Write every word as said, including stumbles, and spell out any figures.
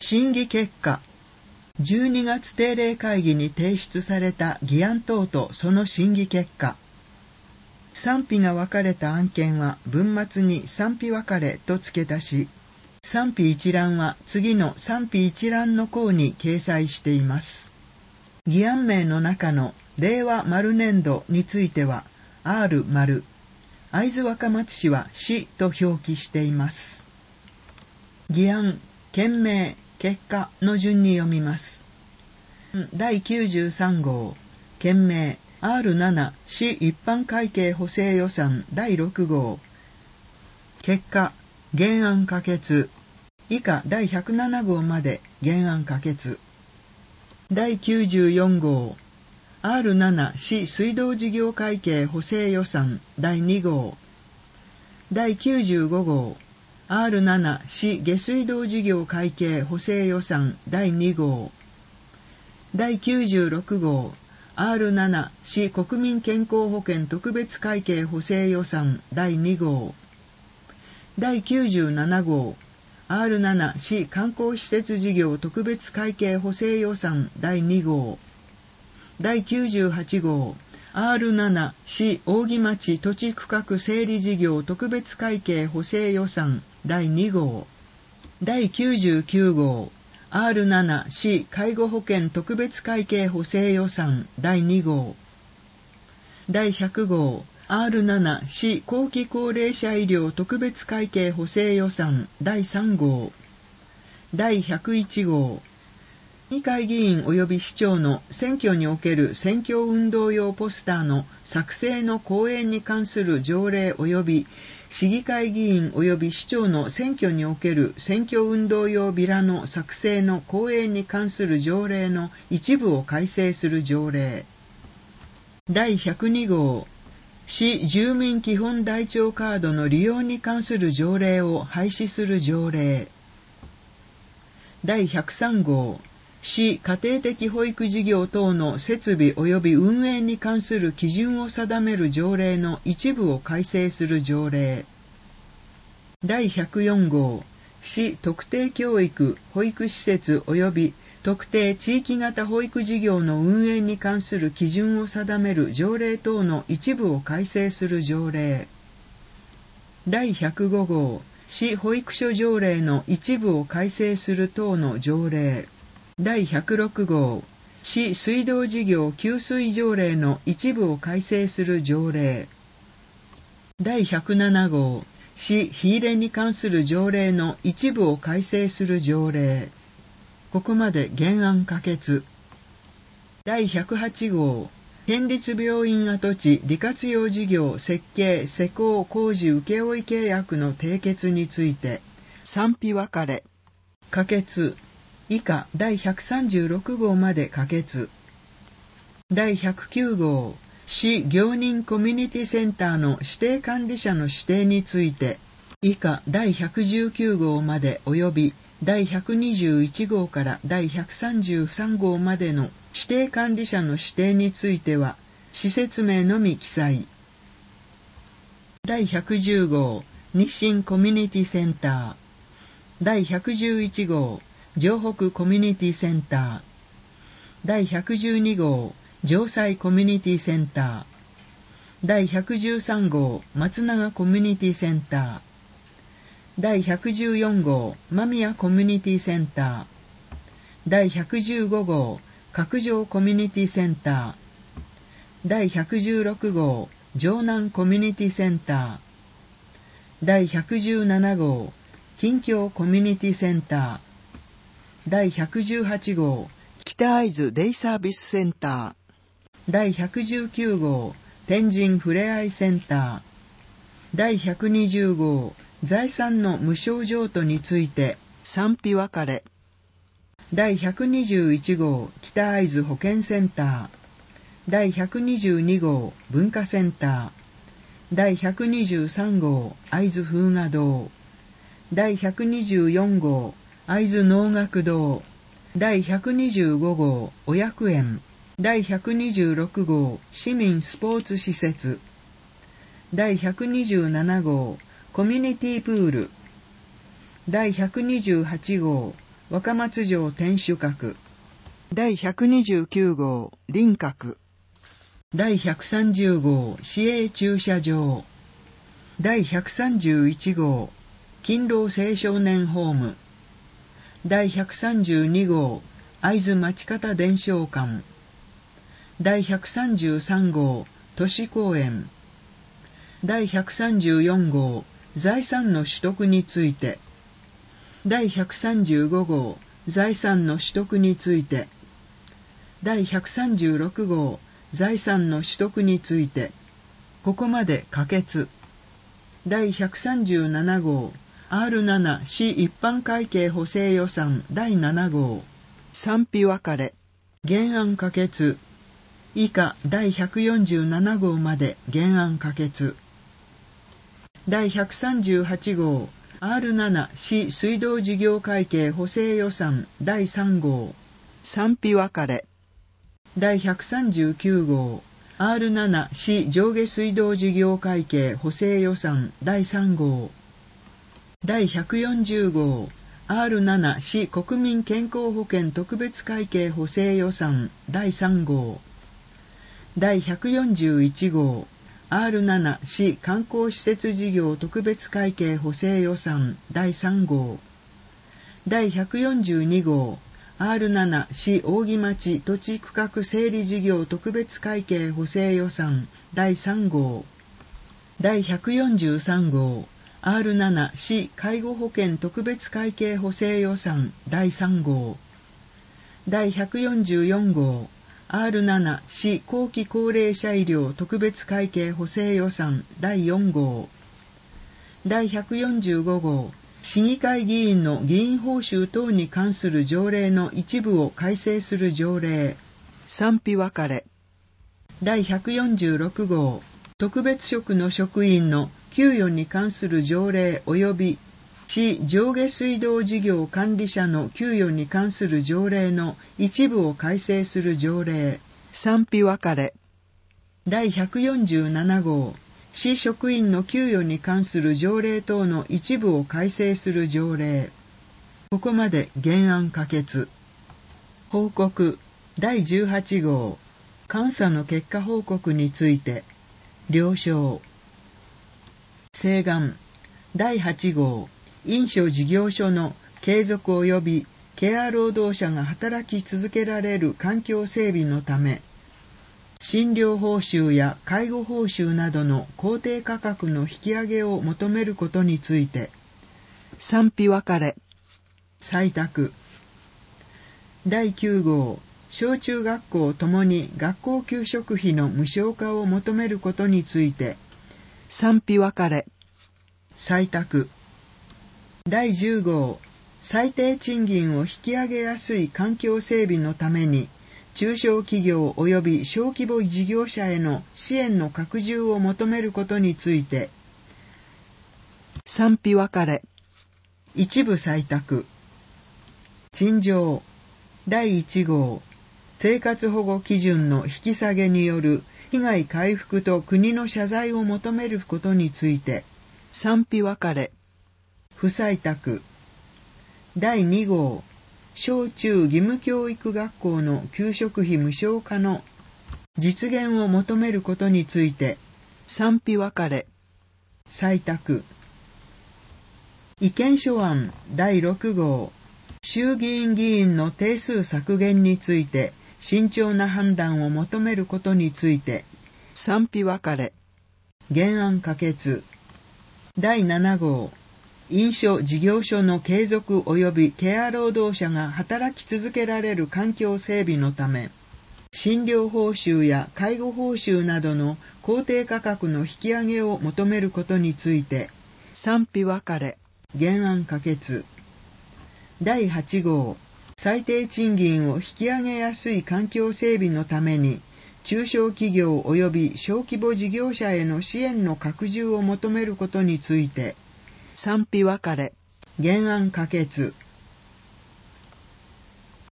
審議結果。じゅうにがつ定例会議に提出された議案等とその審議結果。賛否が分かれた案件は文末に賛否分かれと付け足し、賛否一覧は次の賛否一覧の項に掲載しています。議案名の中の令和丸年度については アール 丸、会津若松市は市と表記しています。議案、件名、結果の順に読みます。だいきゅうじゅうさん号、件名 アールなな 市一般会計補正予算だいろく号。結果、原案可決。以下だいひゃくなな号まで原案可決。だいきゅうじゅうよん号、アールなな 市水道事業会計補正予算だいに号。だいきゅうじゅうご号、アールなな 市下水道事業会計補正予算だいに号。だいきゅうじゅうろく号、アールなな 市国民健康保険特別会計補正予算だいに号。だいきゅうじゅうなな号、アールなな 市観光施設事業特別会計補正予算だいに号。だいきゅうじゅうはち号、アールなな 市扇町土地区画整理事業特別会計補正予算だいに号。だいきゅうじゅうきゅう号、アールなな 市介護保険特別会計補正予算だいに号。だいひゃく号、アールなな 市後期高齢者医療特別会計補正予算だいさん号。だいひゃくいち号、議会議員及び市長の選挙における選挙運動用ポスターの作成の後援に関する条例及び市議会議員及び市長の選挙における選挙運動用ビラの作成の後援に関する条例の一部を改正する条例。だいひゃくに号、市住民基本台帳カードの利用に関する条例を廃止する条例。だいひゃくさん号、市家庭的保育事業等の設備及び運営に関する基準を定める条例の一部を改正する条例。だいひゃくよん号、市特定教育保育施設及び特定地域型保育事業の運営に関する基準を定める条例等の一部を改正する条例。だいひゃくご号、市保育所条例の一部を改正する等の条例。だいひゃくろく号、市水道事業給水条例の一部を改正する条例。だいひゃくなな号、市火入れに関する条例の一部を改正する条例。ここまで原案可決。だいひゃくはち号、県立病院跡地利活用事業設計施工工事請負契約の締結について賛否分かれ。可決。以下だいひゃくさんじゅうろく号まで可決。だいひゃくきゅう号、市行人コミュニティセンターの指定管理者の指定について以下だいひゃくじゅうきゅう号まで及びだいひゃくにじゅういち号からだいひゃくさんじゅうさん号までの指定管理者の指定については施設名のみ記載。だいひゃくじゅう号、日清コミュニティセンター。だいひゃくじゅういち号、城北コミュニティセンター。だいひゃくじゅうに号、城西コミュニティセンター。だいひゃくじゅうさん号、松永コミュニティセンター。だいひゃくじゅうよん号、間宮コミュニティセンター。だいひゃくじゅうご号、角上コミュニティセンター。だいひゃくじゅうろく号、城南コミュニティセンター。だいひゃくじゅうなな号、近郷コミュニティセンター。だいひゃくじゅうはち号、北会津デイサービスセンター。だいひゃくじゅうきゅう号、天神ふれあいセンター。だいひゃくにじゅう号、財産の無償譲渡について賛否分かれ。だいひゃくにじゅういち号、北会津保健センター。だいひゃくにじゅうに号、文化センター。だいひゃくにじゅうさん号、会津風雅堂。だいひゃくにじゅうよん号、会津能楽堂。だいひゃくにじゅうご号、お薬園。だいひゃくにじゅうろく号、市民スポーツ施設。だいひゃくにじゅうなな号、コミュニティプール。だいひゃくにじゅうはち号、 若松城天守閣。だいひゃくにじゅうきゅう号輪閣。だいひゃくさんじゅう号市営駐車場。だいひゃくさんじゅういち号勤労青少年ホーム。だいひゃくさんじゅうに号会津町方伝承館。だいひゃくさんじゅうさん号都市公園。だいひゃくさんじゅうよん号財産の取得について。だいひゃくさんじゅうご号財産の取得について。だいひゃくさんじゅうろく号財産の取得について。ここまで可決。だいひゃくさんじゅうなな号 アールなな 市一般会計補正予算だいなな号賛否分かれ。原案可決。以下だいひゃくよんじゅうなな号まで原案可決。だいひゃくさんじゅうはち号 アールなな 市水道事業会計補正予算だいさん号賛否分かれ。だいひゃくさんじゅうきゅう号 アールなな 市上下水道事業会計補正予算だいさん号。だいひゃくよんじゅう号 アールなな 市国民健康保険特別会計補正予算だいさん号。だいひゃくよんじゅういち号 アールなな 市観光施設事業特別会計補正予算だいさん号。だいひゃくよんじゅうに号 アールなな 市扇町土地区画整理事業特別会計補正予算だいさん号。だいひゃくよんじゅうさん号 アールなな 市介護保険特別会計補正予算だいさん号。だいひゃくよんじゅうよん号 アールなな 市後期高齢者医療特別会計補正予算だいよん号。だいひゃくよんじゅうご号市議会議員の議員報酬等に関する条例の一部を改正する条例賛否分かれ。だいひゃくよんじゅうろく号特別職の職員の給与に関する条例及び市上下水道事業管理者の給与に関する条例の一部を改正する条例賛否分かれ。だいひゃくよんじゅうなな号市職員の給与に関する条例等の一部を改正する条例。ここまで原案可決。報告だいじゅうはち号監査の結果報告について了承。請願だいはち号飲所事業所の継続及びケア労働者が働き続けられる環境整備のため、診療報酬や介護報酬などの公定価格の引き上げを求めることについて賛否分かれ。採択。だいきゅう号小中学校ともに学校給食費の無償化を求めることについて賛否分かれ。採択。だいじゅう号最低賃金を引き上げやすい環境整備のために中小企業及び小規模事業者への支援の拡充を求めることについて賛否分かれ。一部採択。陳情だいいち号生活保護基準の引き下げによる被害回復と国の謝罪を求めることについて賛否分かれ。不採択。だいに号小中義務教育学校の給食費無償化の実現を求めることについて賛否分かれ。採択。意見書案だいろく号衆議院議員の定数削減について慎重な判断を求めることについて賛否分かれ。原案可決。だいなな号飲所事業所の継続及びケア労働者が働き続けられる環境整備のため、診療報酬や介護報酬などの公定価格の引き上げを求めることについて賛否分かれ。原案可決。だいはち号最低賃金を引き上げやすい環境整備のために中小企業及び小規模事業者への支援の拡充を求めることについて賛否分かれ。原案可決。